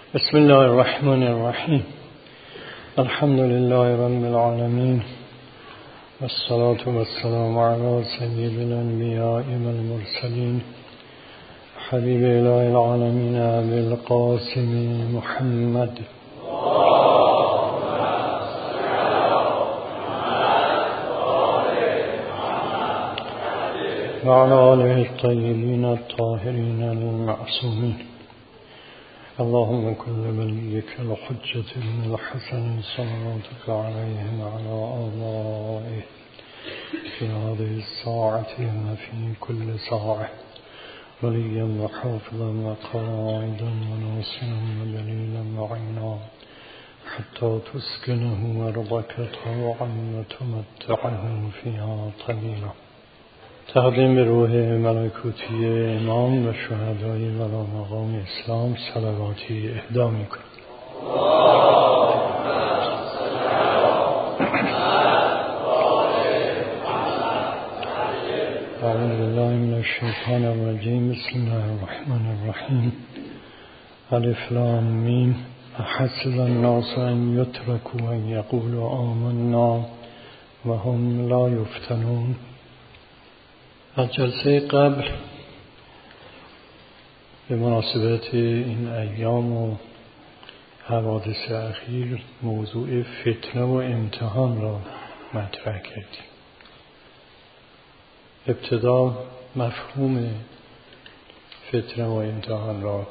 بسم الله الرحمن الرحیم. الحمد لله رب العالمین والصلاة والسلام علی سید الانبیاء والمرسلین حبیب اله العالمین ابی القاسم محمد و علی آله الطیبین الطاهرین المعصومین. اللهم كل وليك الحجة بن الحسن صلواتك عليه وعلى آبائه في هذه الساعة وفي كل ساعة وليا وحافظا وقائدا وناصرا ودليلا وعينا حتى تسكنه أرضك طوعا وتمتعه فيها طويلا. تقدیم به روح ملائکوتی امام و شهدای ولا مقام اسلام صلواتی اهدا می‌کنم. اعوذ بالله من الشیطان الرجیم. بسم الله الرحمن الرحیم. الف لام میم. احسب الناس ان یترکوا ان یقولوا آمنا و هم لا یفتنون. از جلسه قبل به مناسبت این ایام و حوادث اخیر موضوع فتنه و امتحان را مطرح کردیم. ابتدا مفهوم فتنه و امتحان را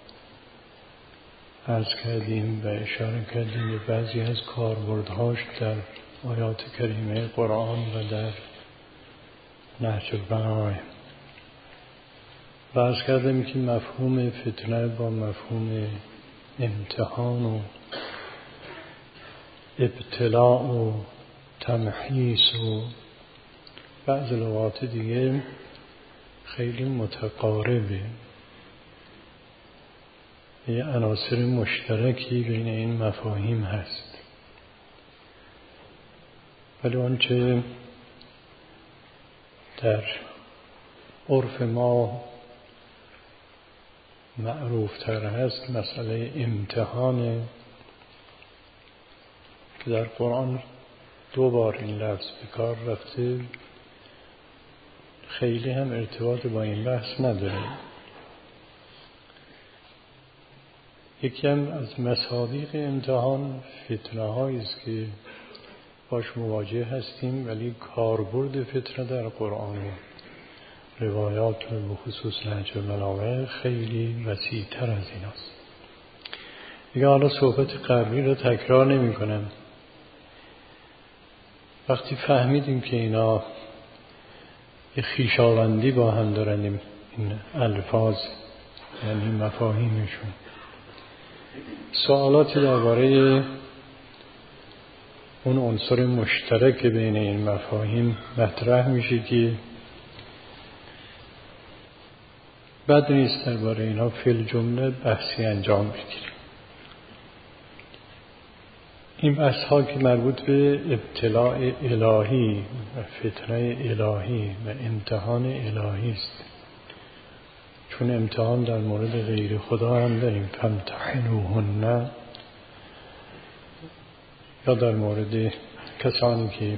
عرض کردیم و اشاره کردیم به بعضی از کاربردهاش در آیات کریمه قرآن و در نهج البلاغه. و عرض کردیم که مفهوم فتنه با مفهوم امتحان و ابتلاء و تمحیص و بعض لغات دیگه خیلی متقاربه. یه عناصر مشترکی بین این مفاهیم هست، ولی آنچه در عرف ما معروف تر هست مسئله امتحان که در قرآن 2 بار این لفظ به کار رفته. خیلی هم ارتباط با این بحث نداره. یکی هم از مصادیق امتحان فتنه هایی است که باش مواجه هستیم، ولی کاربرد فتنه در قرآن و روایات و بخصوص نهج البلاغه خیلی وسیع تر از این است. دیگه حالا صحبت قبلی رو تکرار نمی کنم. وقتی فهمیدیم که اینا یه خویشاوندی با هم دارن، این الفاظ یعنی مفاهیمشون، سوالاتی درباره اون عنصر مشترک بین این مفاهیم مطرح میشه که بد نیست درباره اینا فی الجمله بحثی انجام بگیریم. این بحث ها که مربوط به ابتلاء الهی و فتنه الهی و امتحان الهی است، چون امتحان در مورد غیر خدا هم داریم، فامتحنوهن، یا در مورد کسانی که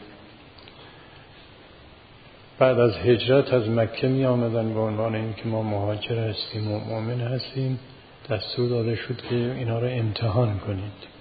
بعد از هجرت از مکه می آمدن به عنوان این که ما مهاجر هستیم و مؤمن هستیم، دستور داده شد که اینا رو امتحان کنید.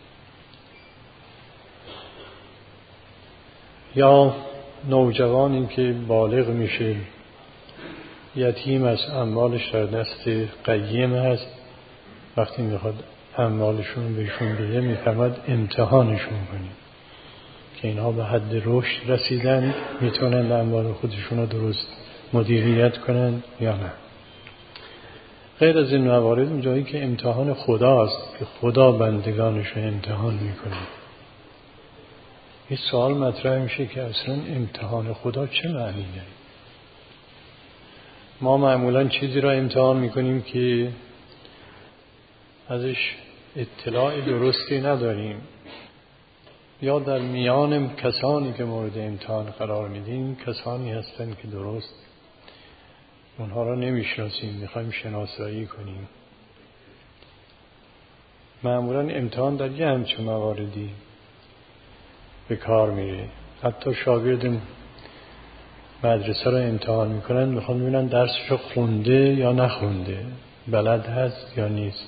یا نوجوانی که بالغ میشه، یتیم از اموالش در دست قیم هست، وقتی میخواد اموالشون بهشون بده میفهمد امتحانشون کنید که اینها به حد رشد رسیدن، میتونن اموال خودشون رو درست مدیریت کنن یا نه. غیر از این موارد اونجایی که امتحان خداست که خدا بندگانش رو امتحان میکنه، این سوال مطرح میشه که اصلا امتحان خدا چه معنی داره؟ ما معمولا چیزی را امتحان میکنیم که ازش اطلاع درستی نداریم، یا در میان کسانی که مورد امتحان قرار میدیم کسانی هستن که درست اونها را نمیشناسیم، میخوایم شناسایی کنیم. معمولا امتحان در یه همچه مواردی به کار میره. حتی شاگرد مدرسه رو امتحان میکنن، میخوان ببینن درسشو خونده یا نخونده، بلد هست یا نیست.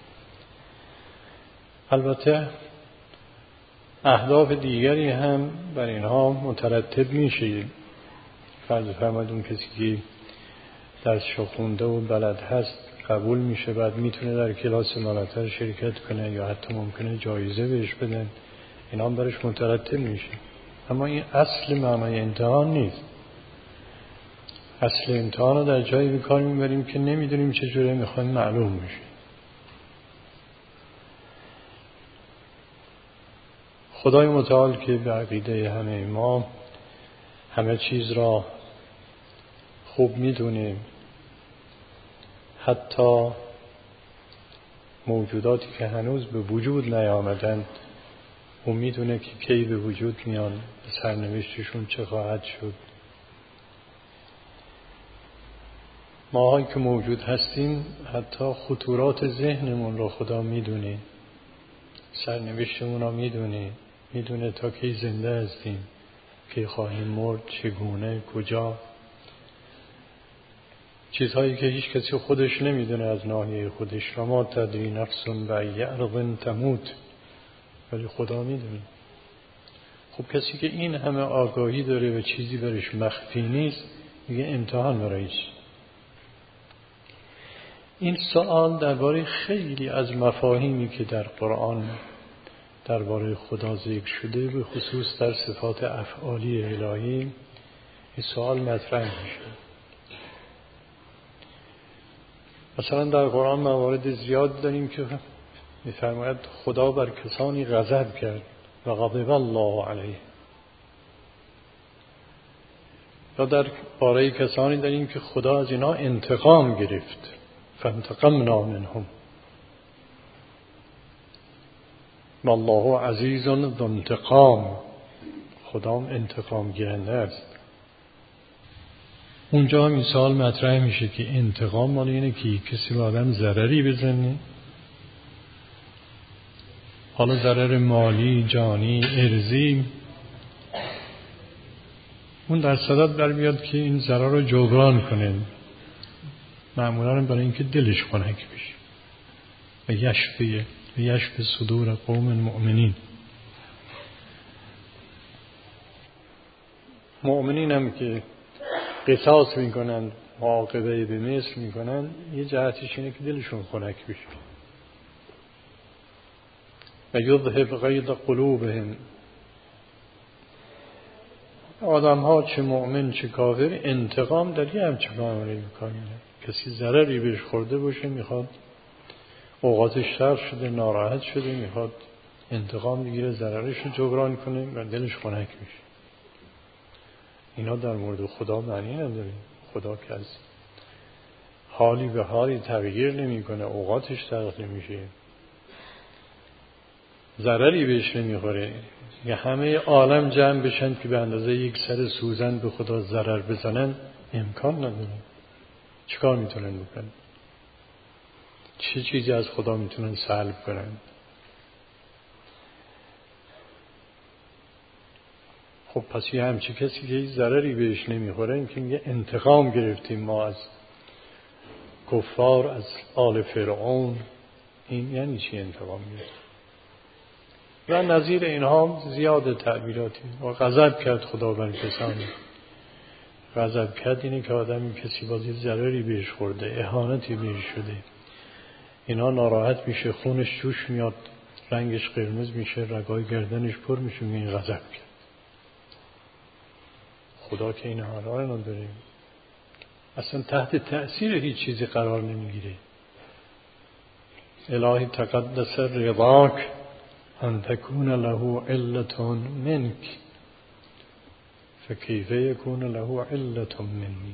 البته اهداف دیگری هم بر اینها مترتب میشه. فرض فرمایید اون کسی که درسشو خونده و بلد هست قبول میشه، بعد میتونه در کلاس بالاتر شرکت کنه یا حتی ممکنه جایزه بهش بدن، اینا هم برش مترتب میشه. اما این اصل معنای امتحان نیست. اصل امتحان رو در جایی به کار میبریم که نمیدونیم چجوره میخوایم معلوم میشه. خدای متعال که به عقیده همه ما همه چیز را خوب میدونه، حتی موجوداتی که هنوز به وجود نیامدند او میدونه که کی به وجود میان، به سرنوشتشون چه خواهد شد. ماهایی که موجود هستیم حتی خطورات ذهنمون رو خدا میدونه، سرنوشتمون رو میدونه تا کی زنده هستیم، کی خواهیم مرد، چگونه، کجا. چیزهایی که هیچ کسی خودش نمیدونه از ناحیه خودش. و ما تدری نفس بأی ارض تموت، ولی خدا میدونه. خب کسی که این همه آگاهی داره و چیزی برش مخفی نیست، میگه امتحان برای چی؟ این سوال درباره خیلی از مفاهیمی که در قرآن درباره خدا ذکر شده، به خصوص در صفات افعالی الهی، این سوال مطرح میشه. مثلا در قرآن موارد زیاد داریم که می‌فرماید خدا بر کسانی غضب کرد و غضب الله علیه، یا در باره کسانی داریم که خدا از اینا انتقام گرفت، فانتقمنا منهم والله عزیز ذو انتقام، خدا انتقام گیرنده است. اونجا هم این سوال مطرح میشه که انتقام مال اینه که کسی به آدم ضرری بزنه، حالا ضرر مالی، جانی، ارزی، اون در صدد بر بیاد که این ضرر رو جبران کنه، معمولا برای اینکه دلش خنک بشه و یشفی صدور قوم مؤمنین. مؤمنین هم که قصاص میکنن، معاقبه به مثل میکنن، یه جهتش اینه که دلشون خنک بشه و یذهب غیظ قلوبهم. آدم ها چه مؤمن چه کافر انتقام در یه همچه معامله میکنن. کسی ضرری بهش خورده باشه، میخواد، اوقاتش سر شده، ناراحت شده، میخواد انتقام بگیره، ضررش رو جبران کنه و دلش خنک میشه. اینا در مورد خدا معنی نداره. خدا که از حالی به حالی تغییر نمی کنه، اوقاتش تغییر نمیشه، ضرری بهش نمیخوره. یا همه عالم جمع بشن که به اندازه یک سر سوزن به خدا ضرر بزنن، امکان نداره. چیکار میتونن بکنن؟ چه چیزی از خدا میتونن سلب کنن؟ خب پس یه همچی کسی که ضرری بهش نمیخوره، این که میگه انتقام گرفتیم ما از کفار، از آل فرعون. این یعنی چی انتقام گرفت؟ و نظیر اینها زیاد تعبیراتی. و غضب کرد خدا بر کسانی. غضب کرد اینه که آدمی کسی بازی ضرری بهش خورده، اهانتی بهش شده، اینا ناراحت میشه، خونش جوش میاد، رنگش قرمز میشه، رگای گردنش پر میشه، این غضب کرد. خدا که این حالا رو نداره، اصلا تحت تأثیر هیچ چیزی قرار نمیگیره. الهی تقدس رضاک ان تکون له علة منک فکیف یکون له علة منی.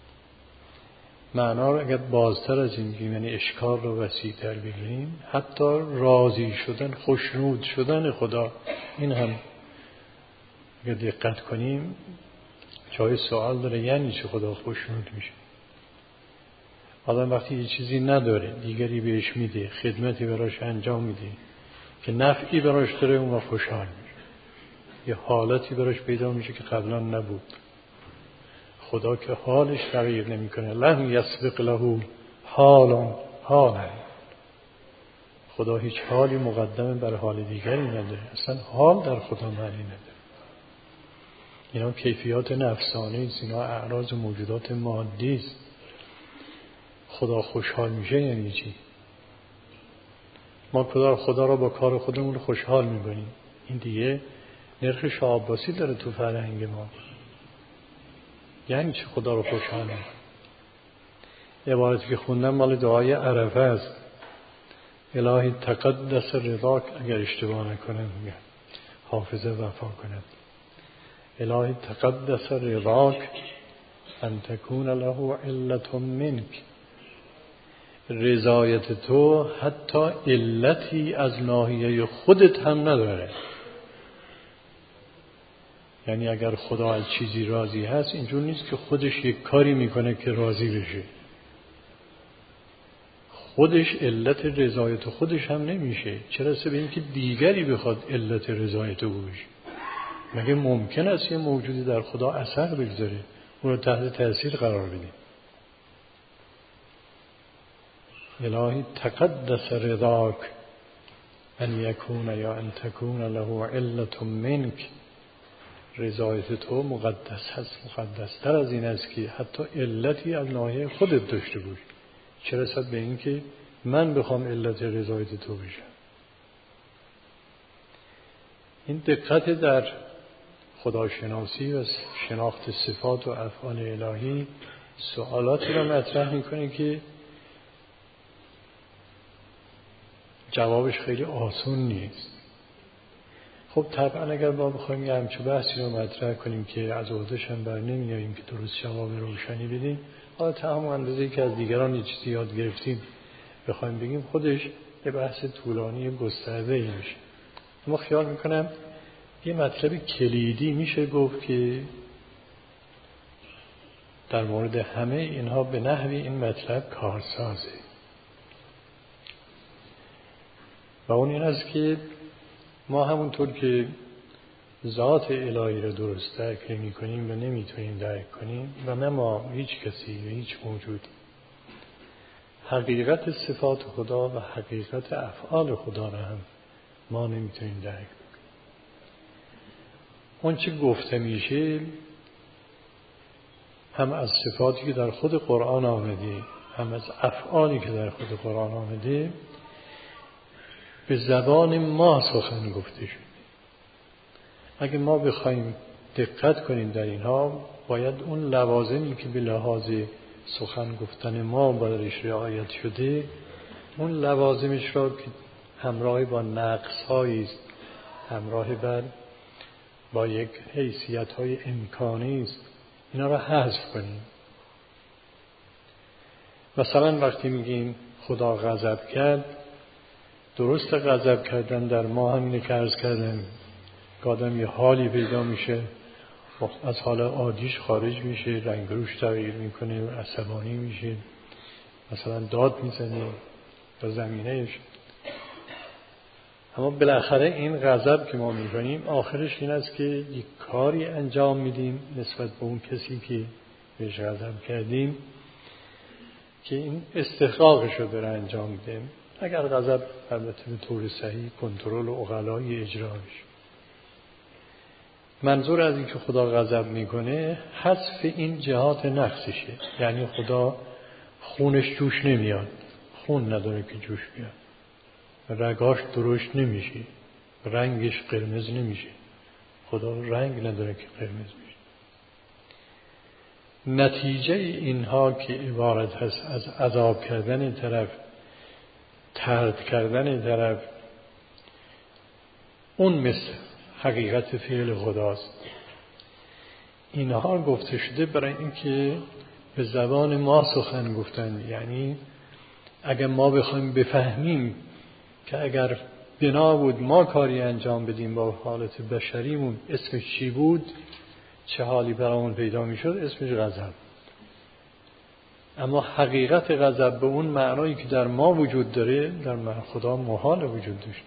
معنا رو اگر بازتر از این بگیم، یعنی اشکال رو وسیع‌تر بگیریم، حتی راضی شدن، خوشنود شدن خدا، این هم اگر دقت کنیم جای سوال داره. یعنی چه خدا خوشنود میشه؟ آدم وقتی یه چیزی نداره دیگری بهش میده، خدمتی براش انجام میده که نفعی براش داره، اون خوشحال میشه. یه حالتی براش پیدا میشه که قبلا نبود. خدا که حالش تغییر نمیکنه، لم یسبق له حالا. خدا هیچ حالی مقدمه بر حال دیگری نداره. اصلا حال در خدا معنی نداره. اینا کیفیات نفسانی است، اینا اعراض موجودات مادی است. خدا خوشحال میشه یعنی چی؟ ما خدا را با کار خودمون خوشحال میکنیم. این دیگه نرخ شاه عباسی داره تو فرهنگ ما. یعنی چی خدا رو خوشحال میکنیم؟ عبارتی که خوندم مال دعای عرفه است. الهی تقدس رضاک، اگر اشتباه نکنم میگم حافظه وفا کنم. الهی تقدس رضاک ان تکون له علت منک. رضایت تو حتی علتی از ناحیه خودت هم نداره. یعنی اگر خدا از چیزی راضی هست، اینجور نیست که خودش یک کاری میکنه که راضی بشه. خودش علت رضایت خودش هم نمیشه، چرا به اینکه دیگری بخواد علت رضایت او بشه. مگه ممکن است یه موجودی در خدا اثر بگذاره، اون رو تحت تأثیر قرار بده؟ الهی تقدس رضاک ان یکون یا ان تکون له علت منک. رضایت تو مقدس هست، مقدستر از این است که حتی علتی از ناحیه خودت داشته باش. چه رسد به این که من بخوام علت رضایت تو بشم. این دقت در خداشناسی و شناخت صفات و افعال الهی سوالاتی را مطرح میکنه که جوابش خیلی آسون نیست. خب طبعا اگر ما بخوایم یه همچون بحثی رو مطرح کنیم که از عهده‌ش هم بر نمیاییم که درست جواب روشنی بدیم، حالا تا همون اندازه‌ای که از دیگران یه چیزی یاد گرفتیم بخوایم بگیم، خودش یه بحث طولانی گسترده‌ای میشه. اما خیال میکنم یه مطلب کلیدی میشه گفت که در مورد همه اینها به نحوی این مطلب کارسازه، و اون این است که ما همونطور که ذات الهی رو درست درک نمی کنیم و نمیتونیم درک کنیم، و نه ما، هیچ کسی و هیچ موجود، حقیقت صفات خدا و حقیقت افعال خدا رو هم ما نمیتونیم درک کنیم. اون چه گفته میشه هم از صفاتی که در خود قرآن آمده، هم از افعالی که در خود قرآن آمده، به زبان ما سخن گفته شده. اگه ما بخوایم دقت کنیم در اینها، باید اون لوازمی که به لحاظ سخن گفتن ما برایش رعایت شده، اون لوازمش را که همراه با نقص‌هایی است، همراه با یک حیثیت‌های امکانی است، اینا را حذف کنیم. مثلا وقتی میگیم خدا غضب کرد، درست غضب کردن در ما همینه که عرض کردم، که آدم یه حالی پیدا میشه، از حال عادیش خارج میشه، رنگ روش تغییر میکنه، عصبانی میشه، مثلا داد میزنه تا زمینهش. اما بالاخره این غضب که ما میکنیم آخرش این است که یک کاری انجام میدیم نسبت به اون کسی که بهش غضب کردیم که این استحقاقش رو داره انجام میده. اگر غضب البته به طور صحیح کنترل و عقلایی اجرا بشه. منظور از این که خدا غضب میکنه حذف این جهات نقصشه. یعنی خدا خونش جوش نمیاد، خون نداره که جوش بیاد، رگاش درشت نمیشه، رنگش قرمز نمیشه. خدا رنگ نداره که قرمز میشه. نتیجه اینها که عبارت هست از عذاب کردن طرف، طرد کردن طرف، اون مثل حقیقت فعل خداست. اینها گفته شده برای اینکه به زبان ما سخن گفتن. یعنی اگر ما بخوایم بفهمیم که اگر بنا بود ما کاری انجام بدیم با حالت بشریمون، اسمش چی بود، چه حالی برامون پیدا میشد، اسمش غضب. اما حقیقت غضب به اون معنایی که در ما وجود داره در من خدا محال وجود داشته.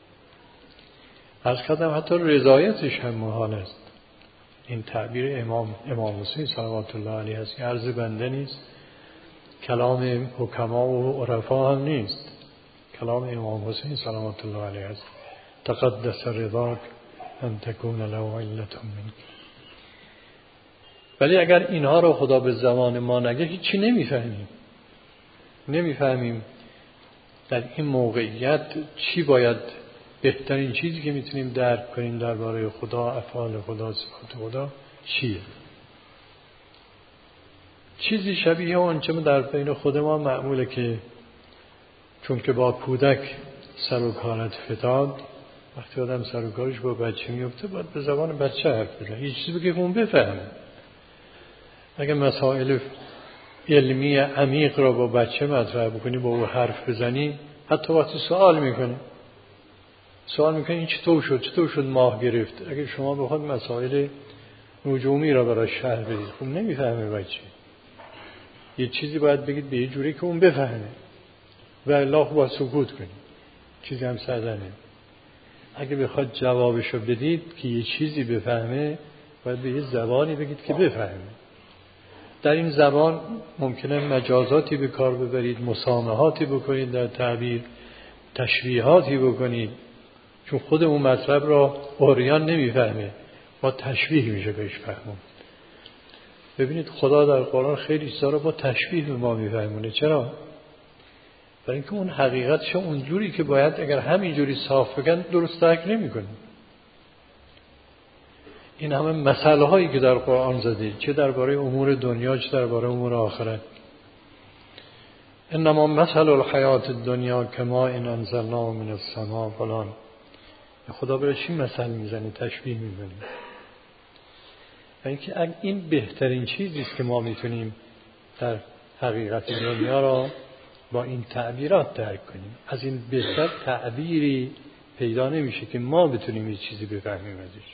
از کردم حتی رضایتش هم محال است. این تعبیر امام حسین صلوات الله علیه است. عرض بنده نیست، کلام حکما و عرفا هم نیست، کلام امام حسین صلوات الله علیه است. تقدس رضاک ان تکون له علة منک. ولی اگر اینها رو خدا به زمان ما نگه هیچی نمیفهمیم در این موقعیت چی باید، بهترین چیزی که میتونیم درک کنیم درباره خدا، افعال خدا، صفات خدا چیه. چیزی شبیه اون چه در بین خود ما معموله که چون که با کودک سر و کارت فتاد، وقتی آدم سر و کارش با بچه میفته باید به زبان بچه حرف بزنه، یه چیزی بگه اون بفهمه. اگه مسائل علمی عمیق را با بچه مطرح بکنی، با او حرف بزنی، حتی وقتی سوال میکنی این چطور شد ماه گرفت، اگه شما بخواد مسائل نجومی را برای شرح بدید خب نمیفهمه بچه. یه چیزی باید بگید به یه جوری که اون بفهمه و الا با سکوت کنید، چیزی هم سرزنه. اگه بخواد جوابشو بدید که یه چیزی بفهمه باید به یه زبانی بگید که بفهمه. در این زبان ممکنه مجازاتی به کار ببرید، مسامحاتی بکنید در تعبیر، تشبیهاتی بکنید، چون خود اون مطلب را عریان نمیفهمه، با تشبیه میشه بهش فهمون. ببینید خدا در قرآن خیلی چیزا رو با تشبیه به ما میفهمونه. چرا؟ برای اینکه اون حقیقتش اونجوری که باید اگر همینجوری صاف بگن درست درک نمی‌کنه. این همه مسئله هایی که در قرآن زده، چه درباره امور دنیا چه درباره امور آخرت. انما مثل الحیات الدنیا کما ان انزلناه من السماء فلان. خدا برای چی مثل میزنه، تشبیه میزنه؟ یعنی که این بهترین چیزی است که ما میتونیم در حقیقت دنیا را با این تعبیرات درک کنیم. از این بهتر تعبیری پیدا نمیشه که ما بتونیم یه چیزی بفهمیم ازش.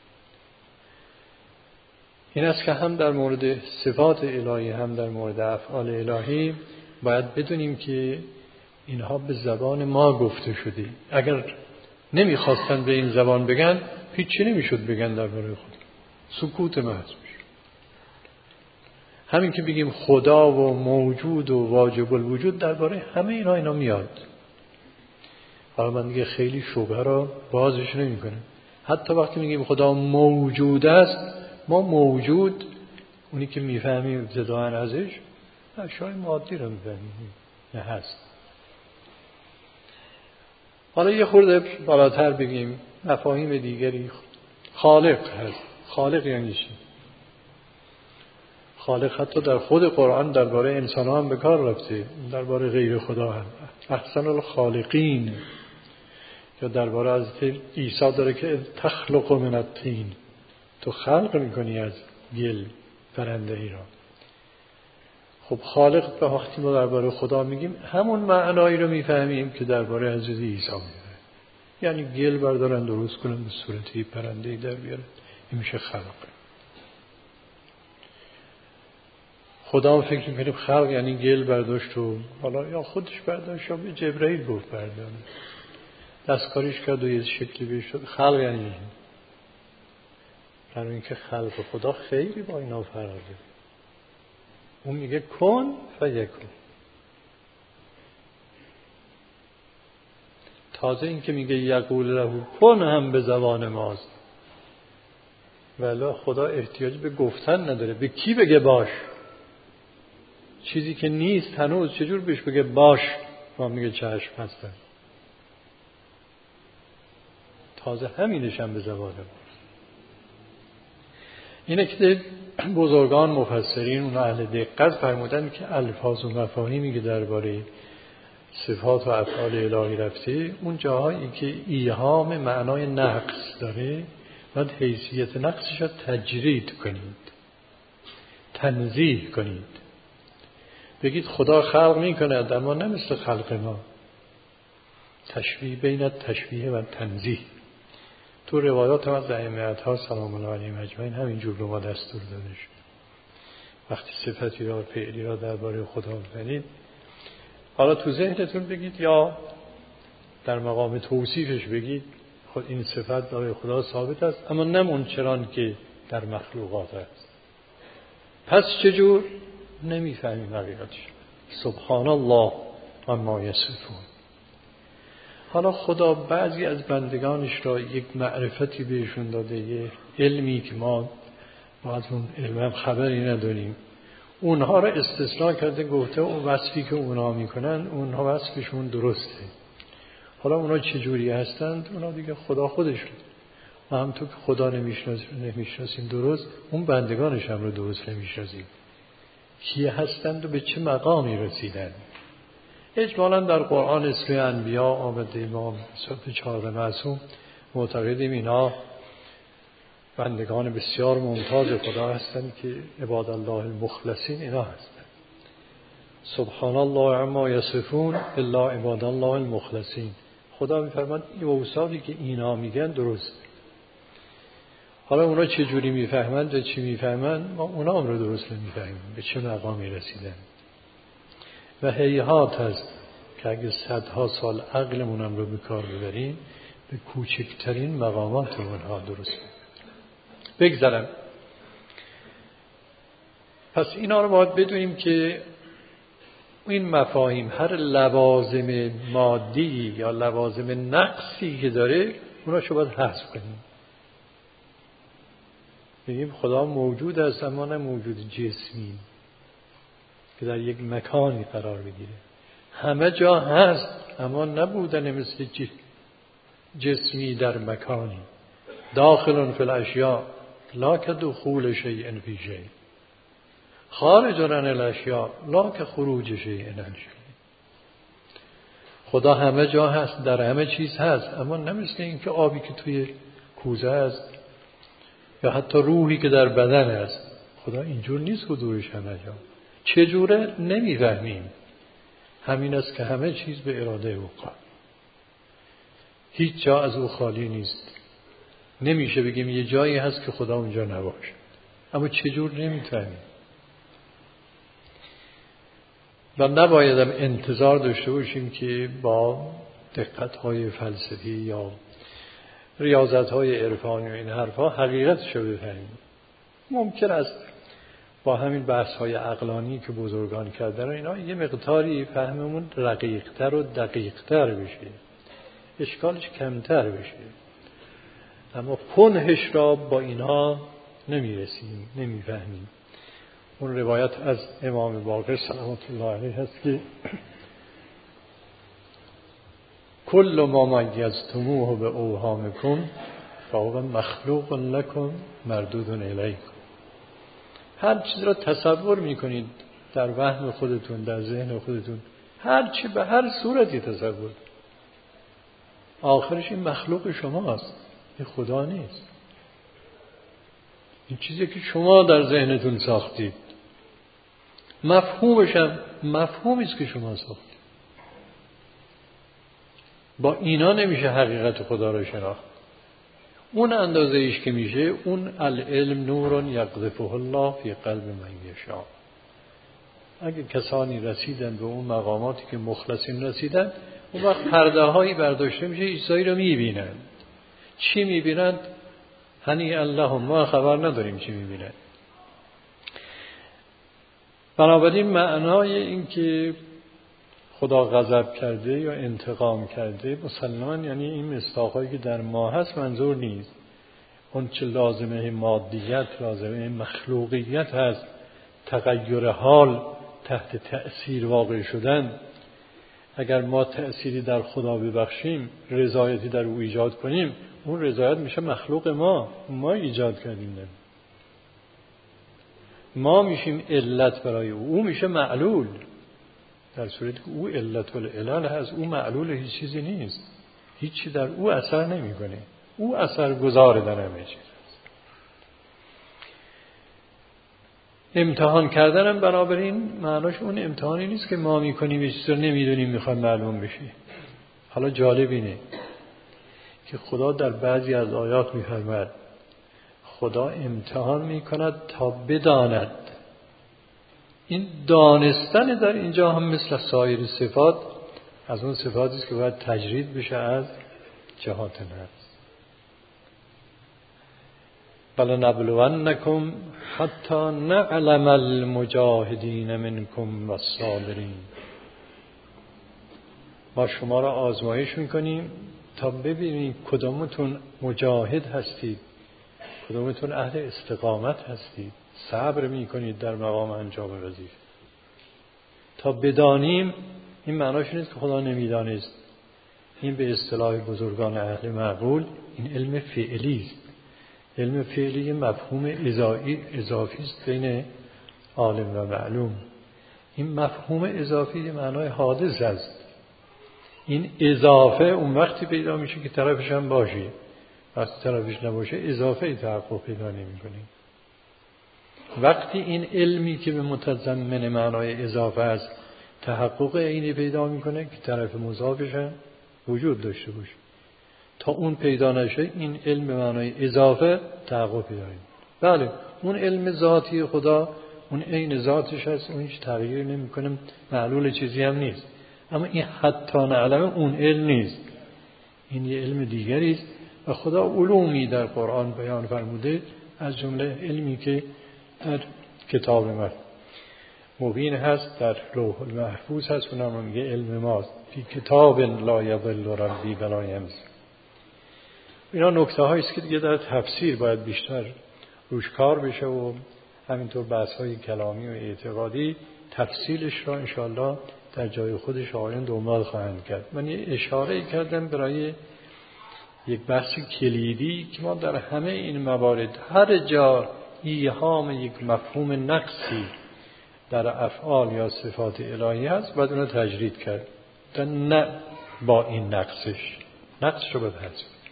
این است که هم در مورد صفات الهی هم در مورد افعال الهی باید بدونیم که اینها به زبان ما گفته شده. اگر نمیخواستن به این زبان بگن هیچی نمیشد بگن درباره خود، سکوت محض میشه. همین که بگیم خدا و موجود و واجب الوجود، درباره همه اینا میاد. حالا من دیگه خیلی شبهه را بازش نمی‌کنم. حتی وقتی میگیم خدا موجود است، ما موجود اونی که میفهمیم ابتداءً ازش اشیاء مادی رو میفهمیم، نه هست. حالا یه خورده بالاتر بگیم مفاهیم دیگری. خالق هست. خالق یعنی چی؟ خالق حتی در خود قرآن درباره انسان ها هم به کار رفته، درباره غیر خدا هم. احسن الخالقین، یا درباره حضرت عیسی داره که تخلق من الطین، تو خلق میکنی از گل پرنده ای را. خب خالق به وقتی ما درباره خدا میگیم همون معنایی رو میفهمیم که درباره حضرت عیسی میگه. یعنی گل بردارن درست کنن به صورتی پرنده ای در بیارن، این میشه خلق. خدا فکر میکنیم خلق یعنی گل برداشت و حالا یا خودش برداشت یا به جبرئیل گفت بردارن، دستکاریش کرد و یه شکلی بهش شد. خلق یعنی این. در اینکه خلق خدا خیلی با اینا فرق داره. اون میگه کن فیکون. تازه این که میگه یقول له کن هم به زبان ماست، ولی خدا احتیاج به گفتن نداره. به کی بگه باش؟ چیزی که نیست هنوز چجور بهش بگه باش؟ ما میگه چشم هستن. تازه همینش هم به زبان ماست. اینه که بزرگان مفسرین اون اهل دقت فرمودن که الفاظ و مفاهیمی که درباره صفات و افعال الهی رفته، اون جاهایی که ایهام معنای نقص داره باید حیثیت نقصش رو تجرید کنید، تنزیه کنید. بگید خدا خلق میکند اما نه مثل خلق ما. تشبیه بین تشبیه و تنزیه. تو روایات هم از ائمه اطهار سلام الله علیهم اجمعین همینجور به ما دستور داده شد. وقتی صفتی را فعلی را درباره خدا بگید، حالا تو ذهنتون بگید یا در مقام توصیفش بگید خود این صفت برای خدا ثابت است، اما نه منکران که در مخلوقات است. پس چجور؟ نمیفهمیم حقیقتش. سبحان الله عما یصفون. حالا خدا بعضی از بندگانش را یک معرفتی بهشون داده، یه علمی که ما از اون علم خبری نداریم، اونها را استثناء کرده، گفته اون وصفی که اونها میکنن اونها وصفشون درسته. حالا اونها چجوری هستند؟ اونها دیگه خدا خودشون. ما هم تو که خدا نمیشناسیم درست، اون بندگانش هم رو درست نمیشناسیم. کیه هستند و به چه مقامی رسیدند؟ اجمالا در قرآن اسم انبیا آمده. ما سورت 4 معصوم معتقدیم اینا بندگان بسیار ممتاز خدا هستند که عباد الله المخلصین اینا هستند. سبحان الله عما یصفون الا عباد الله المخلصین. خدا میفرماد این اوصافی که اینا میگن درست. حالا اونا چه جوری میفهمند و چی میفهمند؟ ما اونا هم رو درست نمیفهمیم، به چه مقامی رسیدن. و هیهات هست که اگه صدها سال عقلمون هم رو به کار ببریم به کوچکترین مقامات اونها درست بگذارم. پس اینا رو باید بدونیم که این مفاهیم هر لوازم مادی یا لوازم نقصی که داره اونا شو باید حذف کنیم. بگیم خدا موجود است اما نه موجود جسمی که در یک مکانی قرار بگیره. همه جا هست اما نبودن مثل جسمی در مکانی. داخل فی الاشیاء لا کدخول شیء فی شیء، خارج عن الاشیاء لا کخروج شیء عن شیء. خدا همه جا هست، در همه چیز هست، اما نه مثل این که آبی که توی کوزه است یا حتی روحی که در بدن است. خدا اینجور نیست حضورش همه جا. چجوره؟ نمیفهمیم. همین است که همه چیز به اراده او قائم، هیچ جا از او خالی نیست. نمیشه بگیم یه جایی هست که خدا اونجا نباشه، اما چجور نمیفهمیم. و نبایدم انتظار داشته باشیم که با دقت‌های فلسفی یا ریاضت‌های عرفانی و این حرفا حقیقتش رو بفهمیم. ممکن است با همین بحث‌های عقلانی که بزرگان کردن اینا یه مقداری فهممون رقیق‌تر و دقیق‌تر بشه، اشکالش کمتر بشه، اما کنهش را با اینها نمیرسیم، نمیفهمیم. اون روایت از امام باقر سلامت الله علیه هست که کل ما میزتموه به اوهامکم فهو مخلوق لکم مردود الیکم. هر چیز را تصور میکنید در وهم خودتون، در ذهن خودتون، هر چی به هر صورتی تصور، آخرش این مخلوق شماست، این خدا نیست. این چیزی که شما در ذهنتون ساختید، مفهومش هم مفهومی است که شما ساختید. با اینا نمیشه حقیقت خدا را شناخت. اون اندازه ایش که میشه، اون العلم نور یقذفه الله فی قلب من یشاء. اگه کسانی رسیدن به اون مقاماتی که مخلصین رسیدن، اون وقت پرده هایی برداشته میشه، چیزایی رو میبینن. چی میبینن؟ هنی اللهم، ما خبر نداریم چی میبینن. بنابراین معنای این که خدا غضب کرده یا انتقام کرده مسلماً یعنی این مصداقایی که در ما هست منظور نیست. اون چه لازمه مادیت، لازمه مخلوقیت هست، تغییر حال تحت تأثیر واقع شدن. اگر ما تأثیری در خدا ببخشیم، رضایتی در او ایجاد کنیم، اون رضایت میشه مخلوق ما ایجاد کردیم. ما میشیم علت برای او میشه معلول. در صورتی که او علت العلل هست، او معلول هیچ چیزی نیست، هیچی در او اثر نمیکنه، او اثر گذار در همه چیز است. امتحان کردنم بنابراین معناش اون امتحانی نیست که ما میکنیم یه چیز رو نمیدونیم میخواد معلوم بشه. حالا جالب اینه که خدا در بعضی از آیات میفرماید خدا امتحان میکند تا بداند این دانستن در اینجا هم مثل سایر صفات از اون صفاتی است که باید تجرید بشه از جهات نفس. بلنبلونکم حتی نعلم المجاهدین منکم والصابرین. ما شما را آزمایش میکنیم تا ببینیم کدومتون مجاهد هستید، کدومتون اهل استقامت هستید، صبر میکنید در مقام انجام وظیفه، تا بدانیم. این معناش نیست که خدا نمیدانست. این به اصطلاح بزرگان اهل معقول این علم فعلی است. علم فعلی مفهوم اضافی است بین عالم و معلوم. این مفهوم اضافی معنای حادث است. این اضافه اون وقتی پیدا میشه که طرفش هم باشه. وقتی طرفش نباشه اضافه تحقق پیدا نمی‌کنه. وقتی این علمی که به متضمن معنای اضافه است تحقق عینی پیدا میکنه که طرف مضافش هم وجود داشته باشه. تا اون پیدا نشه این علم به معنای اضافه تحقق پیدا نمی‌کنه. بله اون علم ذاتی خدا اون عین ذاتش هست، اون هیچ تغییر نمی‌کنه، معلول چیزی هم نیست. اما این حتی نعلم اون علم نیست، این یه علم دیگری است و خدا علومی در قرآن بیان فرموده، از جمله علمی که در کتاب مبین هست، در لوح المحفوظ هست، اونم میگه علم ماست، فی کتاب لا یضل ربی ولا ینسی. اینا نکته هایی است که دیگه در تفسیر باید بیشتر روش کار بشه و همینطور بحث های کلامی و اعتقادی تفصیلش را انشاءالله در جای خودش آیان دنبال خواهند کرد. من یه اشاره کردم برای یک بحث کلیدی که ما در همه این موارد هر جا ایهام یک مفهوم نقصی در افعال یا صفات الهی هست باید اون رو تجرید کرد، نه با این نقصش رو بحث.